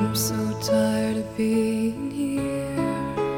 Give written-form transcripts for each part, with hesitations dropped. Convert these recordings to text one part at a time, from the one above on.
I'm so tired of being here,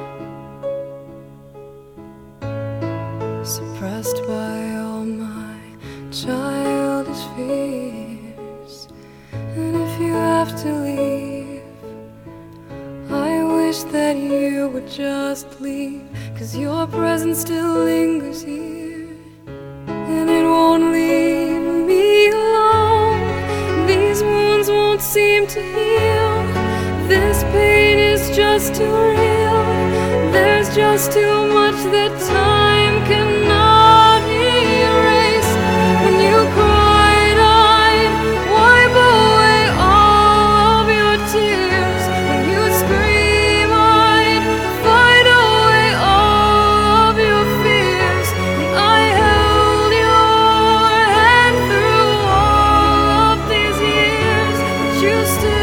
suppressed by all my childish fears. And if you have to leave, I wish that you would just leave, 'cause your presence still lingers here, and it won't leave me alone. These wounds won't seem to heal. This pain is just too real. There's just too much that time cannot erase. When you cried, I'd wipe away all of your tears. When you scream, I'd fight away all of your fears. And I held your hand through all of these years, but you still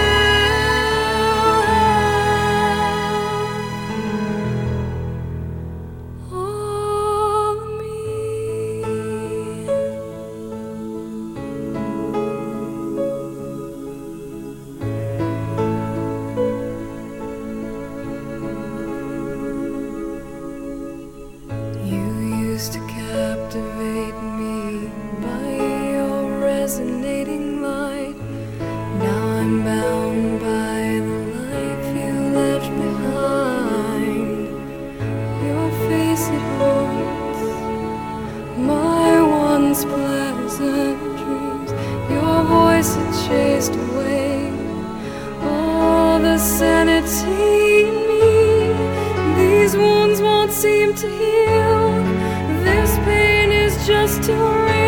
to captivate me by your resonating light. Now I'm bound by the life you left behind. Your face, it haunts my once pleasant dreams. Your voice, it chased away all the sanity in me. These wounds won't seem to heal. This pain is just too real.